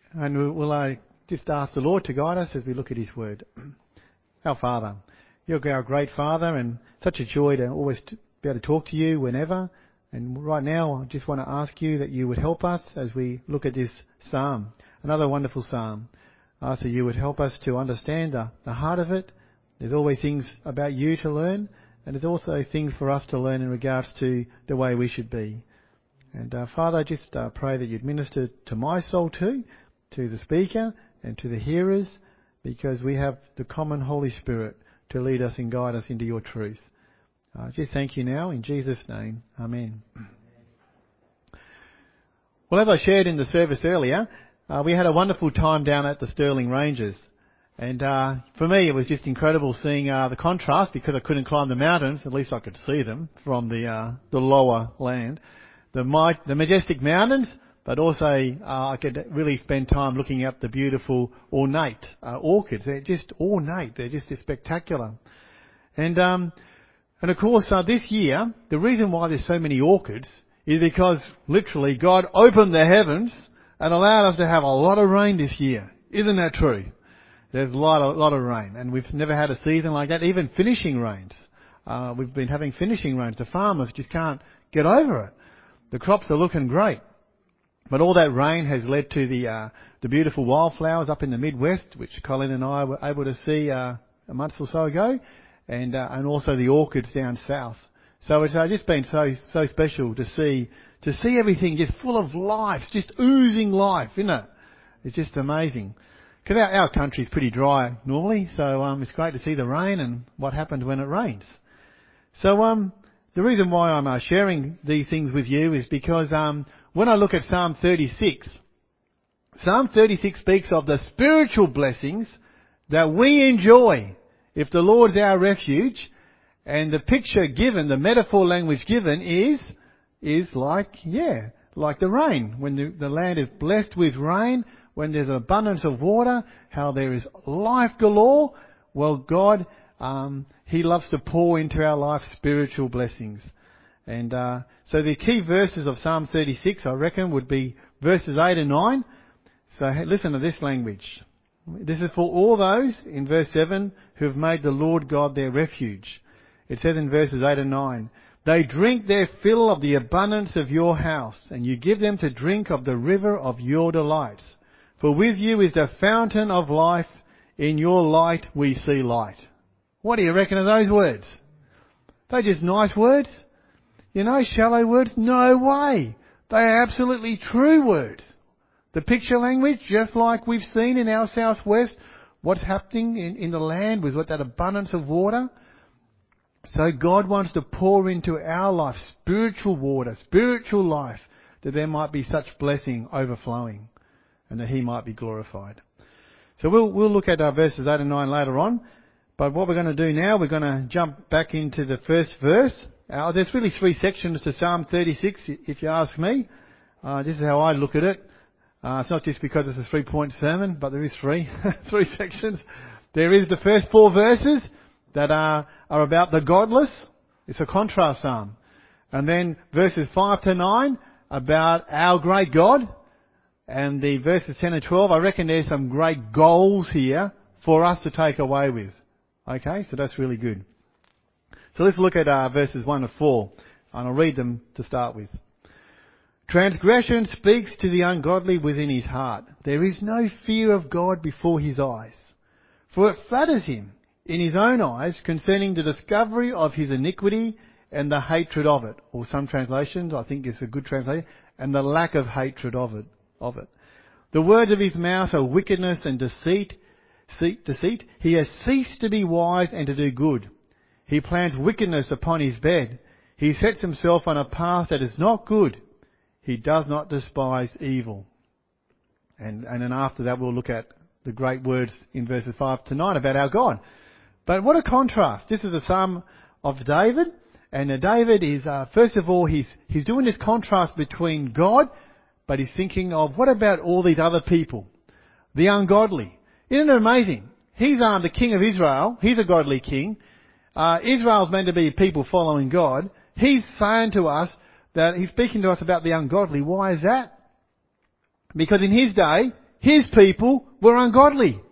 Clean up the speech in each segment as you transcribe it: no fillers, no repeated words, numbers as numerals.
And we'll just ask the Lord to guide us as we look at His Word. Our Father, You're our great Father, and such a joy to always be able to talk to You whenever. And right now, I just want to ask You that You would help us as we look at this psalm, another wonderful psalm. I ask that You would help us to understand the heart of it. There's always things about You to learn, and there's also things for us to learn in regards to the way we should be. And Father, I just pray that You'd minister to my soul too, to the speaker and to the hearers, because we have the common Holy Spirit to lead us and guide us into Your truth. Just thank You now, in Jesus' name. Amen. Well, as I shared in the service earlier, we had a wonderful time down at the Stirling Ranges. And for me, it was just incredible seeing the contrast, because I couldn't climb the mountains. At least I could see them from the lower land. The majestic mountains, but also I could really spend time looking at the beautiful ornate orchids. They're just ornate. They're just spectacular. And of course, this year, the reason why there's so many orchids is because literally God opened the heavens and allowed us to have a lot of rain this year. Isn't that true? There's a lot of rain, and we've never had a season like that. Even finishing rains. We've been having finishing rains. The farmers just can't get over it. The crops are looking great. But all that rain has led to the beautiful wildflowers up in the Midwest, which Colin and I were able to see a month or so ago, and also the orchids down south. So it's just been so special to see everything just full of life, just oozing life, isn't it? It's just amazing. Because our country's pretty dry normally, so it's great to see the rain and what happens when it rains. So the reason why I'm sharing these things with you is because when I look at Psalm 36, Psalm 36 speaks of the spiritual blessings that we enjoy if the Lord's our refuge, and the picture given, the metaphor language given is like the rain. When the land is blessed with rain, when there's an abundance of water, how there is life galore. Well, God, He loves to pour into our life spiritual blessings. And so the key verses of Psalm 36, I reckon, would be verses 8 and 9. So listen to this language. This is for all those, in verse 7, who have made the Lord God their refuge. It says in verses 8 and 9, they drink their fill of the abundance of Your house, and You give them to drink of the river of Your delights. For with You is the fountain of life. In Your light we see light. What do you reckon of those words? They're just nice words. You know, shallow words? No way. They are absolutely true words. The picture language, just like we've seen in our southwest, what's happening in the land with that abundance of water. So God wants to pour into our life spiritual water, spiritual life, that there might be such blessing overflowing and that He might be glorified. So we'll look at verses 8 and 9 later on. But what we're going to do now, we're going to jump back into the first verse. There's really 3 sections to Psalm 36, if you ask me. This is how I look at it. It's not just because it's a 3-point sermon, but there is 3 sections. There is the first 4 verses that are about the godless. It's a contrast psalm. And then verses 5 to 9 about our great God. And the verses 10 and 12, I reckon there's some great goals here for us to take away with. Okay, so that's really good. So let's look at verses 1 to 4, and I'll read them to start with. Transgression speaks to the ungodly within his heart. There is no fear of God before his eyes. For it flatters him in his own eyes concerning the discovery of his iniquity and the hatred of it. Or some translations, I think it's a good translation, and the lack of hatred of it. The words of his mouth are wickedness and deceit. He has ceased to be wise and to do good. He plans wickedness upon his bed. He sets himself on a path that is not good. He does not despise evil. And then after that we'll look at the great words in verses 5 to 9 about our God. But what a contrast. This is a psalm of David. And David is, first of all, he's doing this contrast between God, but he's thinking of what about all these other people? The ungodly. Isn't it amazing? He's the king of Israel. He's a godly king. Israel's meant to be people following God. He's saying to us that he's speaking to us about the ungodly. Why is that? Because in his day, his people were ungodly.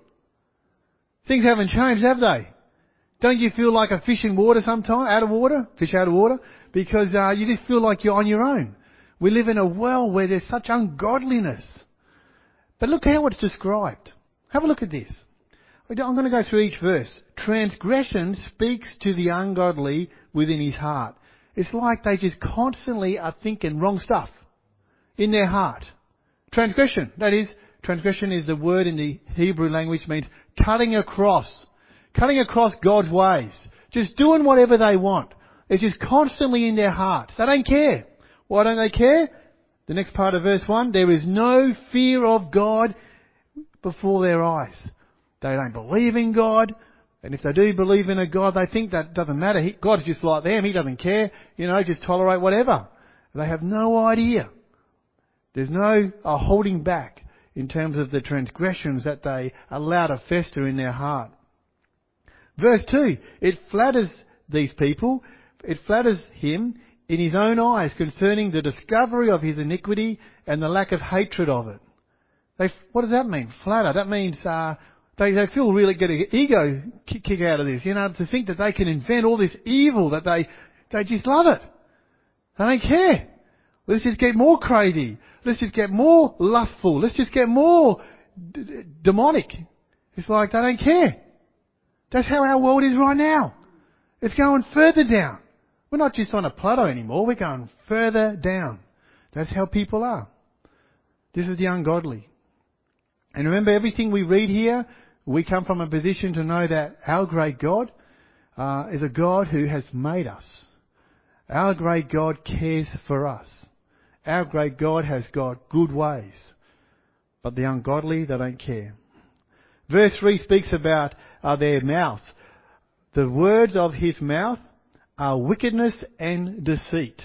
Things haven't changed, have they? Don't you feel like a fish in water sometimes, out of water, fish out of water? Because you just feel like you're on your own. We live in a world where there's such ungodliness. But look how it's described. Have a look at this. I'm going to go through each verse. Transgression speaks to the ungodly within his heart. It's like they just constantly are thinking wrong stuff in their heart. Transgression, that is, transgression is the word in the Hebrew language means cutting across God's ways. Just doing whatever they want. It's just constantly in their hearts. They don't care. Why don't they care? The next part of verse 1, there is no fear of God before their eyes. They don't believe in God. And if they do believe in a God, they think that doesn't matter. God's just like them. He doesn't care. Just tolerate whatever. They have no idea. There's no holding back in terms of the transgressions that they allow to fester in their heart. Verse 2, it flatters these people. It flatters him in his own eyes concerning the discovery of his iniquity and the lack of hatred of it. What does that mean? Flatter. That means they feel really get an ego kick out of this. To think that they can invent all this evil, that they just love it. They don't care. Let's just get more crazy. Let's just get more lustful. Let's just get more demonic. It's like they don't care. That's how our world is right now. It's going further down. We're not just on a plateau anymore. We're going further down. That's how people are. This is the ungodly. And remember, everything we read here, we come from a position to know that our great God is a God who has made us. Our great God cares for us. Our great God has got good ways. But the ungodly, they don't care. Verse 3 speaks about their mouth. The words of his mouth are wickedness and deceit.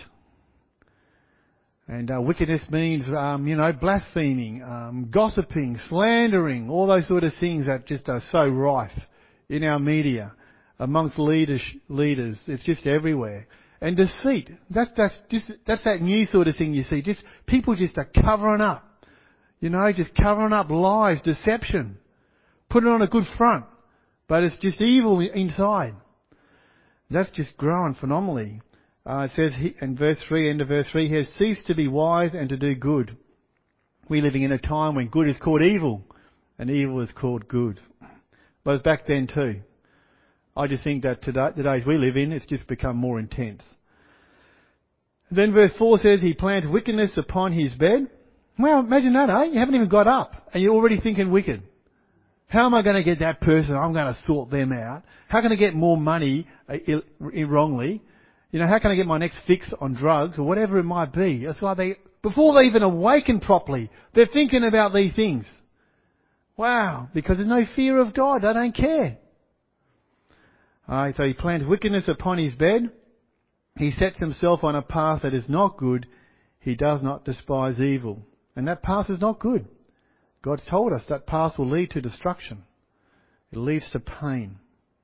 And wickedness means, blaspheming, gossiping, slandering, all those sort of things that just are so rife in our media, amongst leaders. It's just everywhere. And deceit, that's that new sort of thing you see. Just people just are covering up, just covering up lies, deception, putting on a good front, but it's just evil inside. That's just growing phenomenally. It says in verse 3, end of verse 3, he has ceased to be wise and to do good. We're living in a time when good is called evil and evil is called good. But it's back then too. I just think that the days we live in, it's just become more intense. Then verse 4 says he plans wickedness upon his bed. Well, imagine that, eh? You haven't even got up and you're already thinking wicked. How am I going to get that person? I'm going to sort them out. How can I get more money wrongly? How can I get my next fix on drugs or whatever it might be? It's like before they even awaken properly, they're thinking about these things. Wow, because there's no fear of God. They don't care. So he plans wickedness upon his bed. He sets himself on a path that is not good. He does not despise evil. And that path is not good. God's told us that path will lead to destruction. It leads to pain.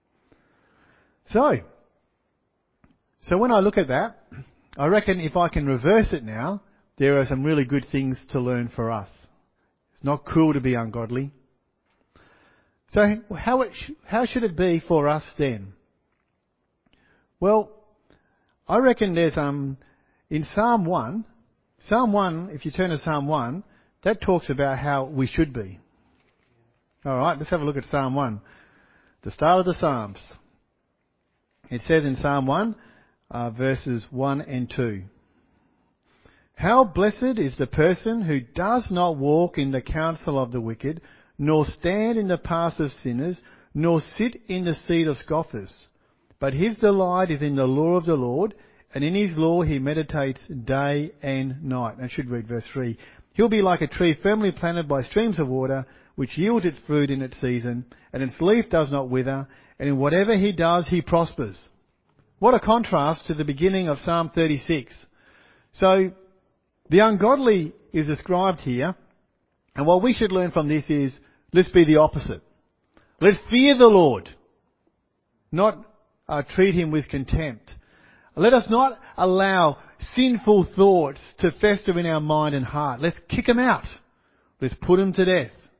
So when I look at that, I reckon if I can reverse it now, there are some really good things to learn for us. It's not cool to be ungodly. So how should it be for us then? Well, I reckon there's in Psalm 1, if you turn to Psalm 1, that talks about how we should be. All right, let's have a look at Psalm 1, the start of the Psalms. It says in Psalm 1, verses 1 and 2. How blessed is the person who does not walk in the counsel of the wicked, nor stand in the paths of sinners, nor sit in the seat of scoffers. But his delight is in the law of the Lord, and in his law he meditates day and night. I should read verse 3. He'll be like a tree firmly planted by streams of water, which yields its fruit in its season, and its leaf does not wither, and in whatever he does he prospers. What a contrast to the beginning of Psalm 36. So, the ungodly is described here, and what we should learn from this is, let's be the opposite. Let's fear the Lord, not treat him with contempt. Let us not allow sinful thoughts to fester in our mind and heart. Let's kick them out. Let's put them to death.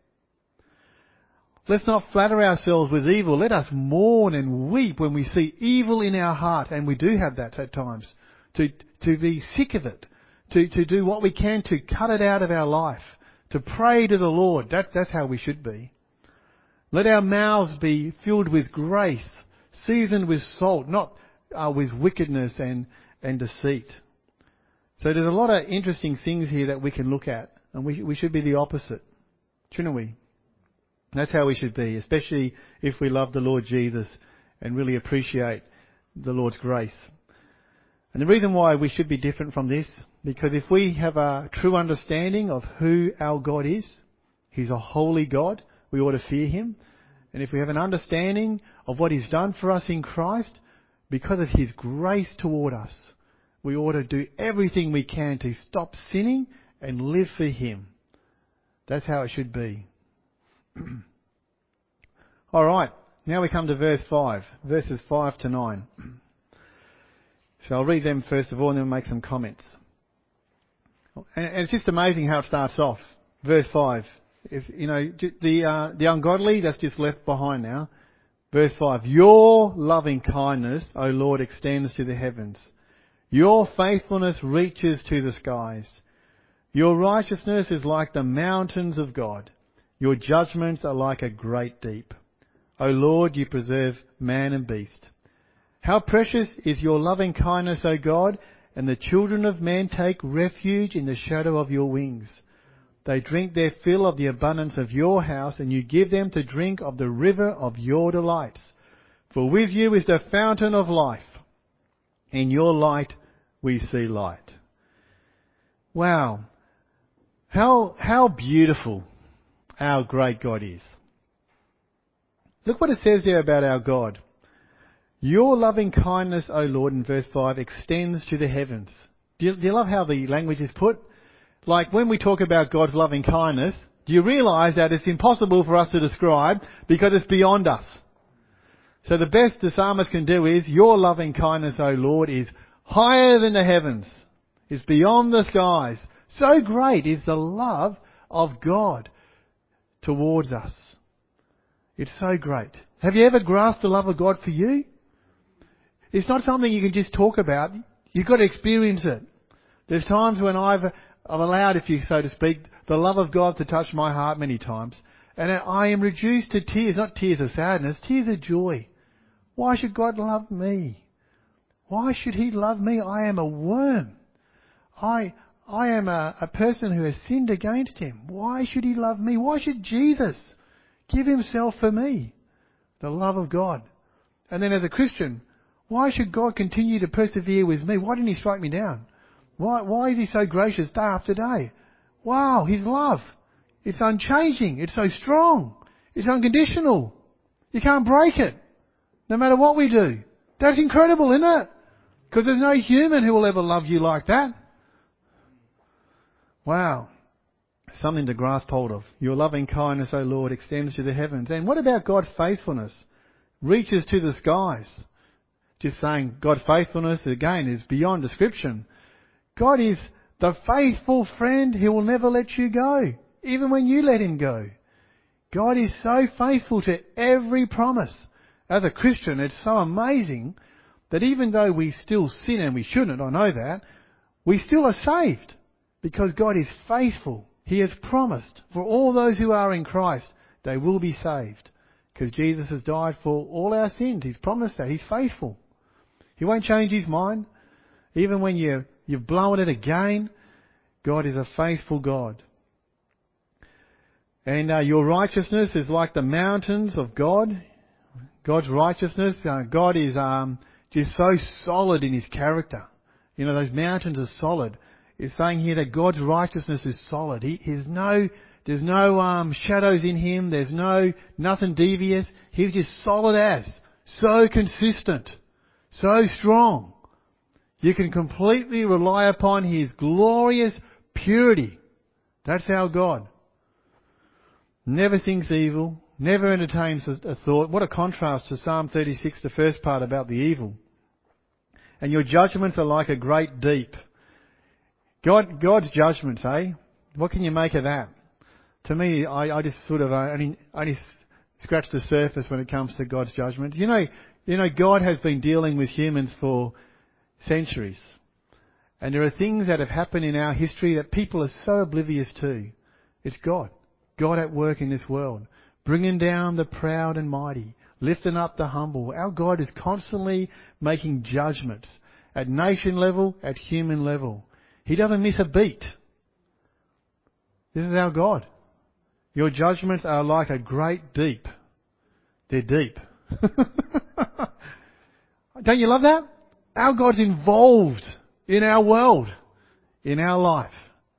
Let's not flatter ourselves with evil. Let us mourn and weep when we see evil in our heart, and we do have that at times, to be sick of it, to do what we can to cut it out of our life, to pray to the Lord. That's how we should be. Let our mouths be filled with grace, seasoned with salt, not with wickedness and deceit. So there's a lot of interesting things here that we can look at, and we should be the opposite, shouldn't we? That's how we should be, especially if we love the Lord Jesus and really appreciate the Lord's grace. And the reason why we should be different from this, because if we have a true understanding of who our God is, He's a holy God, we ought to fear Him. And if we have an understanding of what He's done for us in Christ, because of His grace toward us, we ought to do everything we can to stop sinning and live for Him. That's how it should be. All right, now we come to verse 5, verses 5 to 9. So I'll read them first of all and then we'll make some comments. And it's just amazing how it starts off. Verse 5 is, the ungodly, that's just left behind now. Verse 5, your loving kindness, O Lord, extends to the heavens. Your faithfulness reaches to the skies. Your righteousness is like the mountains of God. Your judgments are like a great deep. O Lord, you preserve man and beast. How precious is your loving kindness, O God, and the children of men take refuge in the shadow of your wings. They drink their fill of the abundance of your house, and you give them to drink of the river of your delights. For with you is the fountain of life. In your light we see light. Wow. How beautiful our great God is. Look what it says there about our God. Your loving kindness, O Lord, in verse 5, extends to the heavens. Do you love how the language is put? Like when we talk about God's loving kindness, do you realise that it's impossible for us to describe because it's beyond us? So the best the psalmist can do is, your loving kindness, O Lord, is higher than the heavens. It's beyond the skies. So great is the love of God towards us. It's so great. Have you ever grasped the love of God for you? It's not something you can just talk about. You've got to experience it. There's times when I've allowed, if you so to speak, the love of God to touch my heart many times. And I am reduced to tears, not tears of sadness, tears of joy. Why should God love me? Why should He love me? I am a worm. I am a person who has sinned against Him. Why should He love me? Why should Jesus give Himself for me? The love of God. And then as a Christian, why should God continue to persevere with me? Why didn't He strike me down? Why is He so gracious day after day? Wow, His love. It's unchanging. It's so strong. It's unconditional. You can't break it, no matter what we do. That's incredible, isn't it? Because there's no human who will ever love you like that. Wow. Something to grasp hold of. Your loving kindness, O Lord, extends to the heavens. And what about God's faithfulness? Reaches to the skies. Just saying God's faithfulness, again, is beyond description. God is the faithful friend who will never let you go, even when you let Him go. God is so faithful to every promise. As a Christian, it's so amazing that even though we still sin, and we shouldn't, I know that, we still are saved because God is faithful. He has promised for all those who are in Christ, they will be saved because Jesus has died for all our sins. He's promised that. He's faithful. He won't change His mind. Even when you've blown it again, God is a faithful God. And your righteousness is like the mountains of God. God's righteousness, God is just so solid in His character. You know, those mountains are solid. It's saying here that God's righteousness is solid. There's no shadows in Him. There's nothing devious. He's just solid as. So consistent. So strong. You can completely rely upon His glorious purity. That's our God. Never thinks evil. Never entertains a thought. What a contrast to Psalm 36, the first part about the evil. And your judgments are like a great deep. God's judgments, eh? What can you make of that? To me, I just sort of only scratch the surface when it comes to God's judgment. You know, God has been dealing with humans for centuries. And there are things that have happened in our history that people are so oblivious to. It's God. God at work in this world. Bringing down the proud and mighty. Lifting up the humble. Our God is constantly making judgments. At nation level, at human level. He doesn't miss a beat. This is our God. Your judgments are like a great deep. They're deep. Don't you love that? Our God's involved in our world, in our life.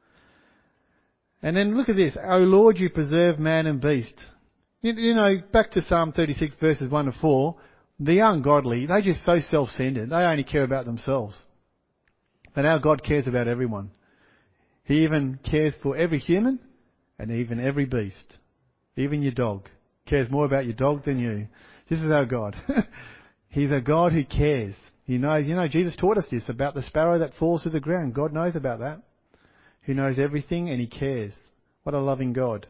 And then look at this. O Lord, you preserve man and beast. You know, back to Psalm 36 verses 1 to 4, the ungodly, they're just so self-centered. They only care about themselves. But our God cares about everyone. He even cares for every human and even every beast. Even your dog. Cares more about your dog than you. This is our God. He's a God who cares. He knows, Jesus taught us this about the sparrow that falls to the ground. God knows about that. He knows everything and He cares. What a loving God.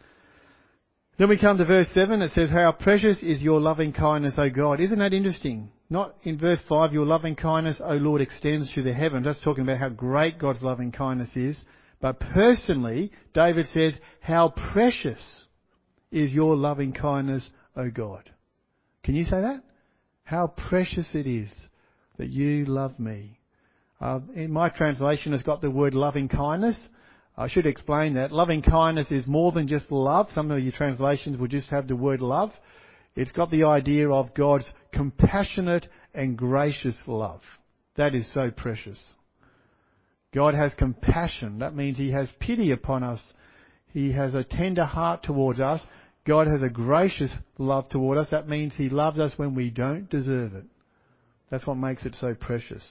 Then we come to verse 7. It says, how precious is your loving kindness, O God. Isn't that interesting? Not in verse 5, your loving kindness, O Lord, extends to the heavens. That's talking about how great God's loving kindness is. But personally, David said, how precious is your loving kindness, O God. Can you say that? How precious it is that you love me. In my translation, it's got the word loving kindness. I should explain that. Loving kindness is more than just love. Some of your translations will just have the word love. It's got the idea of God's compassionate and gracious love. That is so precious. God has compassion. That means He has pity upon us. He has a tender heart towards us. God has a gracious love toward us. That means He loves us when we don't deserve it. That's what makes it so precious.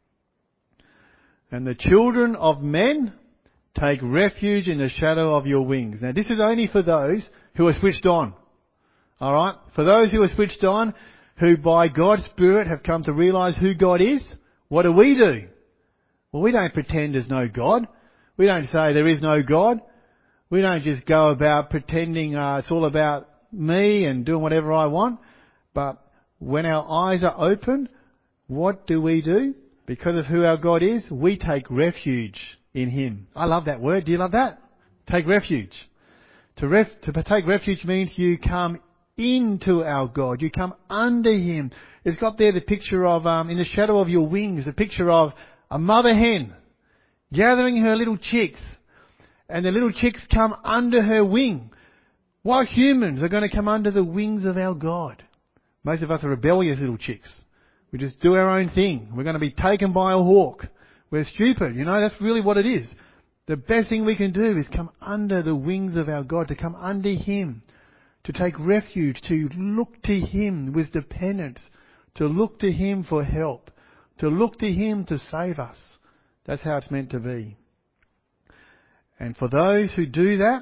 And the children of men take refuge in the shadow of your wings. Now this is only for those who are switched on. Alright? For those who are switched on, who by God's Spirit have come to realise who God is, what do? Well, we don't pretend there's no God. We don't say there is no God. We don't just go about pretending it's all about me and doing whatever I want. But when our eyes are open, what do? Because of who our God is, we take refuge in Him. I love that word. Do you love that? Take refuge. To take refuge means you come into our God. You come under Him. It's got there the picture of, in the shadow of your wings, the picture of a mother hen gathering her little chicks. And the little chicks come under her wing. What humans are going to come under the wings of our God? Most of us are rebellious little chicks. We just do our own thing. We're going to be taken by a hawk. We're stupid. That's really what it is. The best thing we can do is come under the wings of our God, to come under Him, to take refuge, to look to Him with dependence, to look to Him for help, to look to Him to save us. That's how it's meant to be. And for those who do that,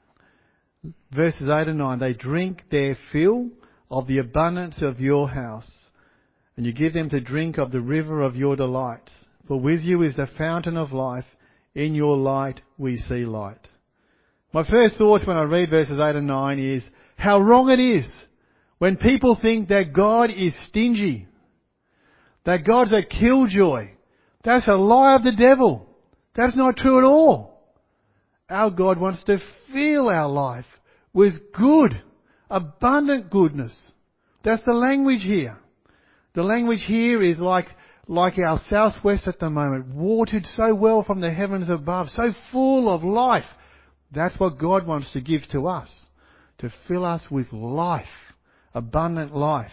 verses 8 and 9, they drink their fill of the abundance of your house, and you give them to drink of the river of your delights. For with you is the fountain of life. In your light we see light. My first thoughts when I read verses 8 and 9 is how wrong it is when people think that God is stingy, that God's a killjoy. That's a lie of the devil. That's not true at all. Our God wants to fill our life with good, abundant goodness. That's the language here. The language here is like our southwest at the moment, watered so well from the heavens above, so full of life. That's what God wants to give to us, to fill us with life, abundant life.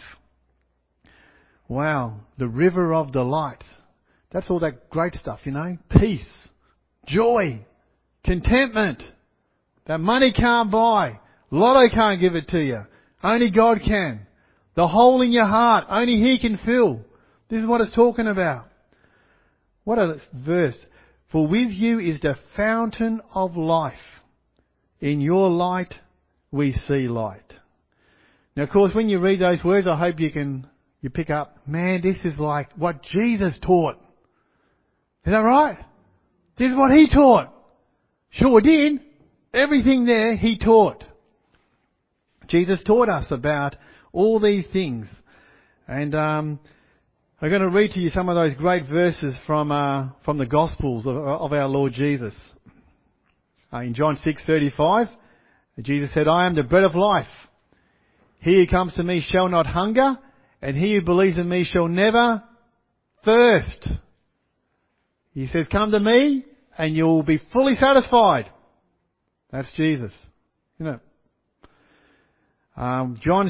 Wow, the river of delight. That's all that great stuff, peace, joy, contentment that money can't buy. Lotto can't give it to you. Only God can. The hole in your heart, only He can fill. This is what it's talking about. What a verse. For with you is the fountain of life. In your light we see light. Now of course when you read those words, I hope you pick up, man, this is like what Jesus taught. Is that right? This is what He taught. Sure did. Everything there He taught. Jesus taught us about all these things. And I'm going to read to you some of those great verses from the Gospels of our Lord Jesus. In John 6:35, Jesus said, I am the bread of life. He who comes to me shall not hunger, and he who believes in me shall never thirst. He says, come to me and you'll be fully satisfied. That's Jesus. You know. John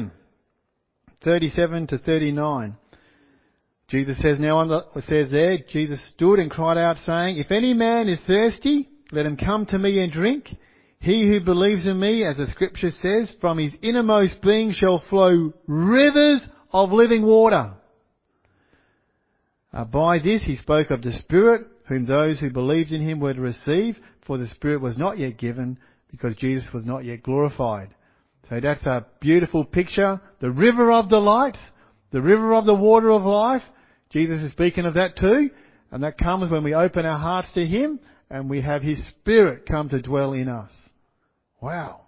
7:37 to 39. Jesus says, Jesus stood and cried out saying, if any man is thirsty, let him come to me and drink. He who believes in me, as the scripture says, from his innermost being shall flow rivers of living water. By this he spoke of the Spirit, whom those who believed in him were to receive, for the Spirit was not yet given, because Jesus was not yet glorified. So that's a beautiful picture. The river of delight, the river of the water of life. Jesus is speaking of that too. And that comes when we open our hearts to him and we have his Spirit come to dwell in us. Wow.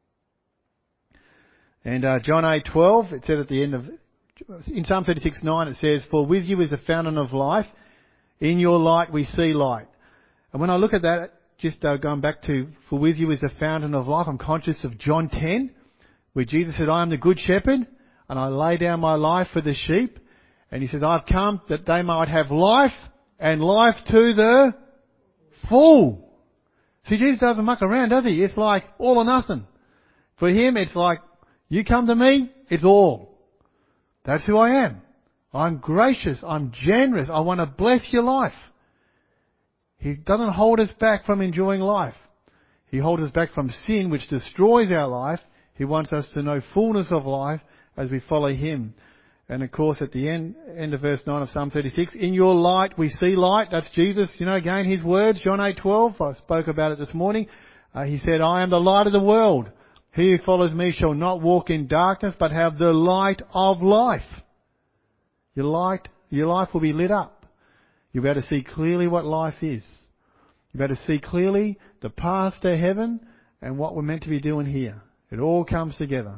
And John 8:12, it says at the end of, in Psalm 36:9 it says, for with you is the fountain of life. In your light we see light. And when I look at that, just going back to, for with you is the fountain of life, I'm conscious of John 10, where Jesus said, I am the good shepherd, and I lay down my life for the sheep. And he says, I've come that they might have life, and life to the full. See, Jesus doesn't muck around, does he? It's like all or nothing. For him, it's like, you come to me, it's all. That's who I am. I'm gracious, I'm generous, I want to bless your life. He doesn't hold us back from enjoying life. He holds us back from sin, which destroys our life. He wants us to know fullness of life as we follow him. And of course, at the end of verse 9 of Psalm 36, in your light we see light. That's Jesus, again, his words, John 8:12. I spoke about it this morning. He said, I am the light of the world. He who follows me shall not walk in darkness, but have the light of life. Your life will be lit up. You'll be able to see clearly what life is. You'll be able to see clearly the path to heaven and what we're meant to be doing here. It all comes together.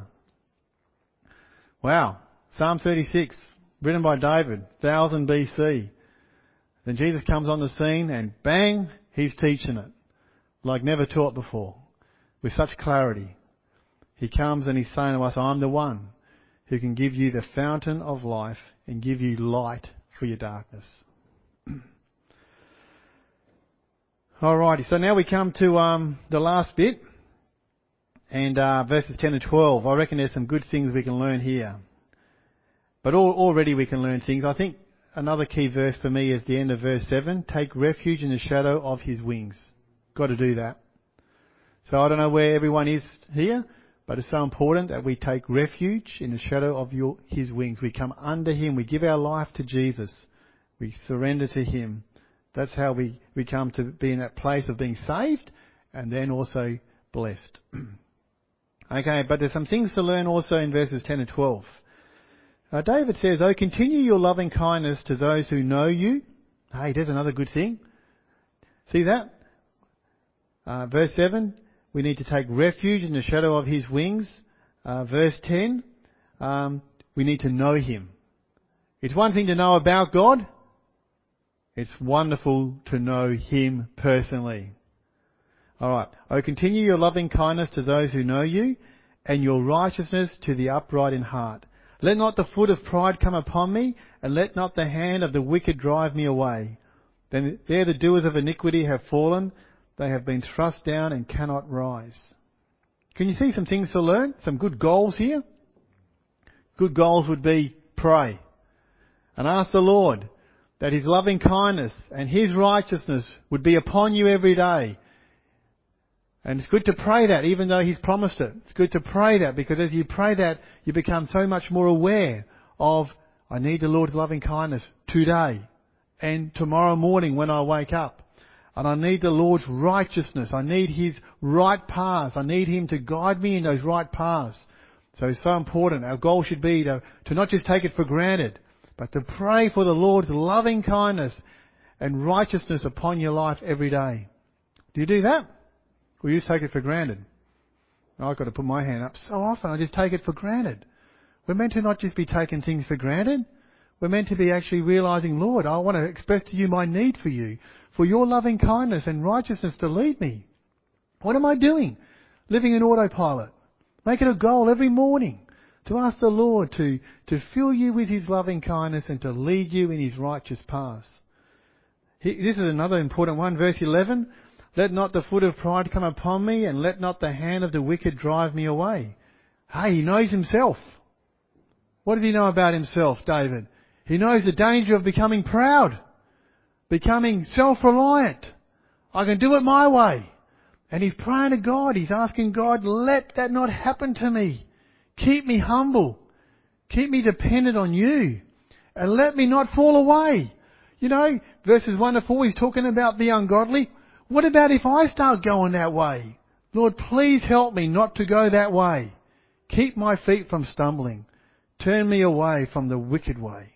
Wow. Psalm 36, written by David, 1000 BC. Then Jesus comes on the scene and bang, he's teaching it. Like never taught before. With such clarity. He comes and he's saying to us, I'm the one who can give you the fountain of life and give you light for your darkness. Alrighty, so now we come to the last bit. And verses 10 and 12. I reckon there's some good things we can learn here. But already we can learn things. I think another key verse for me is the end of verse 7. Take refuge in the shadow of his wings. Got to do that. So I don't know where everyone is here, but it's so important that we take refuge in the shadow of his wings. We come under him. We give our life to Jesus. We surrender to him. That's how we come to be in that place of being saved and then also blessed. Okay, but there's some things to learn also in verses 10 and 12. David says, oh, continue your loving kindness to those who know you. Hey, there's another good thing. See that? Verse 7, we need to take refuge in the shadow of his wings. Verse 10, we need to know him. It's one thing to know about God. It's wonderful to know him personally. Alright. Oh, continue your loving kindness to those who know you, and your righteousness to the upright in heart. Let not the foot of pride come upon me, and let not the hand of the wicked drive me away. Then there the doers of iniquity have fallen. They have been thrust down and cannot rise. Can you see some things to learn? Some good goals here? Good goals would be pray. And ask the Lord that his loving kindness and his righteousness would be upon you every day. And it's good to pray that, even though he's promised it. It's good to pray that, because as you pray that, you become so much more aware of, I need the Lord's loving kindness today and tomorrow morning when I wake up. And I need the Lord's righteousness. I need his right paths. I need him to guide me in those right paths. So it's so important. Our goal should be to not just take it for granted, but to pray for the Lord's loving kindness and righteousness upon your life every day. Do you do that? Or you just take it for granted? I've got to put my hand up. So often I just take it for granted. We're meant to not just be taking things for granted. We're meant to be actually realising, Lord, I want to express to you my need for you, for your loving kindness and righteousness to lead me. What am I doing? Living in autopilot. Make it a goal every morning to ask the Lord to fill you with His loving kindness and to lead you in His righteous paths. This is another important one, verse 11. Let not the foot of pride come upon me, and let not the hand of the wicked drive me away. Hey, he knows himself. What does he know about himself, David? He knows the danger of becoming proud, becoming self-reliant. I can do it my way. And he's praying to God. He's asking God, let that not happen to me. Keep me humble. Keep me dependent on you. And let me not fall away. You know, verses 1 to 4, he's talking about the ungodly. What about if I start going that way? Lord, please help me not to go that way. Keep my feet from stumbling. Turn me away from the wicked way.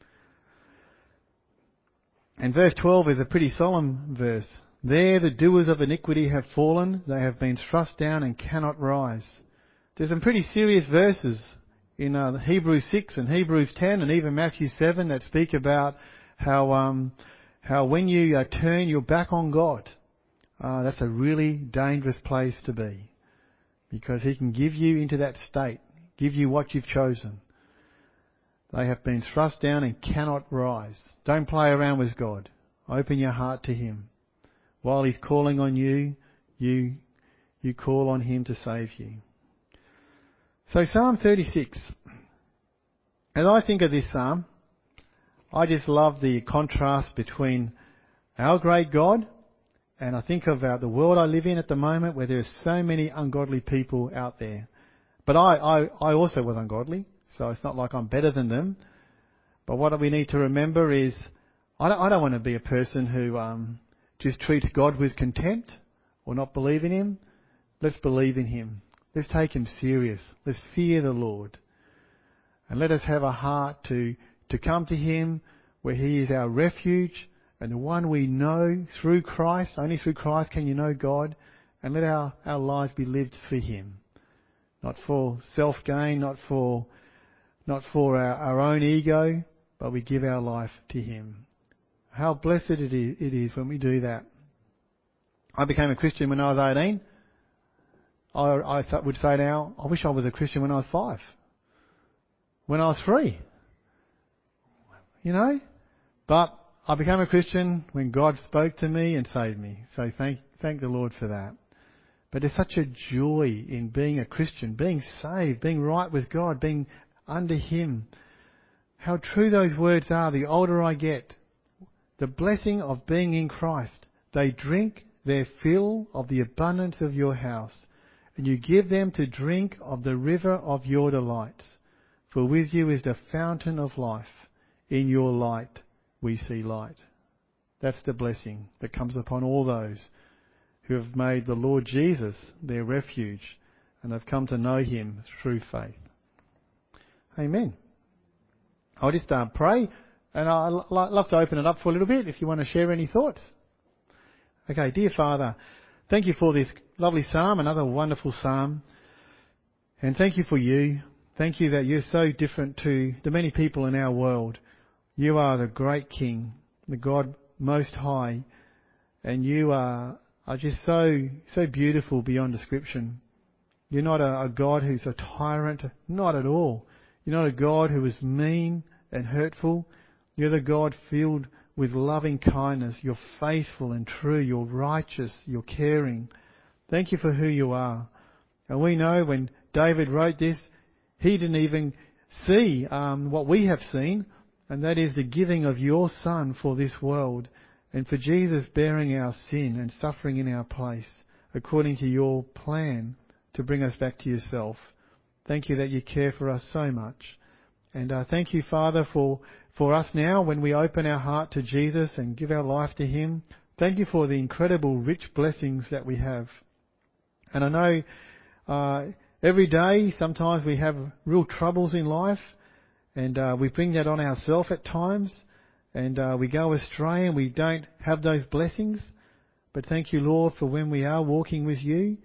And verse 12 is a pretty solemn verse. There the doers of iniquity have fallen. They have been thrust down and cannot rise. There's some pretty serious verses in Hebrews 6 and Hebrews 10 and even Matthew 7 that speak about how when you turn your back on God, that's a really dangerous place to be, because He can give you into that state, give you what you've chosen. They have been thrust down and cannot rise. Don't play around with God. Open your heart to Him. While He's calling on you, you call on Him to save you. So Psalm 36. As I think of this psalm, I just love the contrast between our great God, and I think of the world I live in at the moment, where there are so many ungodly people out there. But I also was ungodly, so it's not like I'm better than them. But what we need to remember is, I don't want to be a person who just treats God with contempt or not believe in Him. Let's believe in Him. Let's take Him serious. Let's fear the Lord. And let us have a heart to come to Him where He is our refuge and the one we know through Christ. Only through Christ can you know God. And let our lives be lived for Him. Not for self-gain, not for our own ego, but we give our life to Him. How blessed it is when we do that. I became a Christian when I was 18. I would say now, I wish I was a Christian when I was 5. When I was 3. You know? But I became a Christian when God spoke to me and saved me. So thank the Lord for that. But there's such a joy in being a Christian, being saved, being right with God, being under Him. How true those words are the older I get. The blessing of being in Christ. They drink their fill of the abundance of your house, and you give them to drink of the river of your delights. For with you is the fountain of life. In your light we see light. That's the blessing that comes upon all those who have made the Lord Jesus their refuge and have come to know Him through faith. Amen. I'll just pray, and I'd love to open it up for a little bit if you want to share any thoughts. Okay, dear Father, thank you for this lovely psalm, another wonderful psalm. And thank you for you. Thank you that you're so different to the many people in our world. You are the great King, the God Most High, and you are just so beautiful beyond description. You're not a God who's a tyrant, not at all. You're not a God who is mean and hurtful. You're the God filled with loving kindness. You're faithful and true. You're righteous. You're caring. Thank you for who you are. And we know when David wrote this, he didn't even see what we have seen, and that is the giving of your Son for this world, and for Jesus bearing our sin and suffering in our place, according to your plan to bring us back to yourself. Thank you that you care for us so much. And thank you, Father, for us now when we open our heart to Jesus and give our life to Him. Thank you for the incredible rich blessings that we have. And I know every day sometimes we have real troubles in life, and we bring that on ourselves at times, and we go astray and we don't have those blessings. But thank you, Lord, for when we are walking with you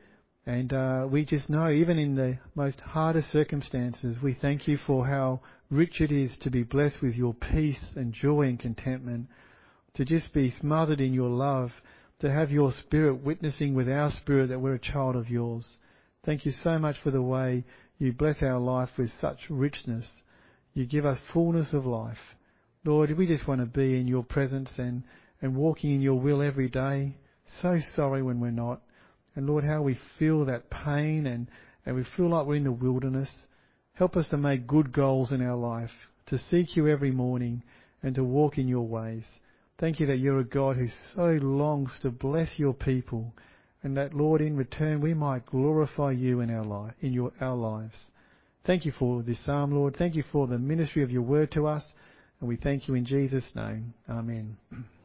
And we just know, even in the most hardest circumstances, we thank you for how rich it is to be blessed with your peace and joy and contentment, to just be smothered in your love, to have your Spirit witnessing with our spirit that we're a child of yours. Thank you so much for the way you bless our life with such richness. You give us fullness of life. Lord, we just want to be in your presence and walking in your will every day. So sorry when we're not. And Lord, how we feel that pain and we feel like we're in the wilderness. Help us to make good goals in our life, to seek you every morning and to walk in your ways. Thank you that you're a God who so longs to bless your people, and that, Lord, in return we might glorify you in our lives. Thank you for this psalm, Lord. Thank you for the ministry of your word to us, and we thank you in Jesus' name. Amen.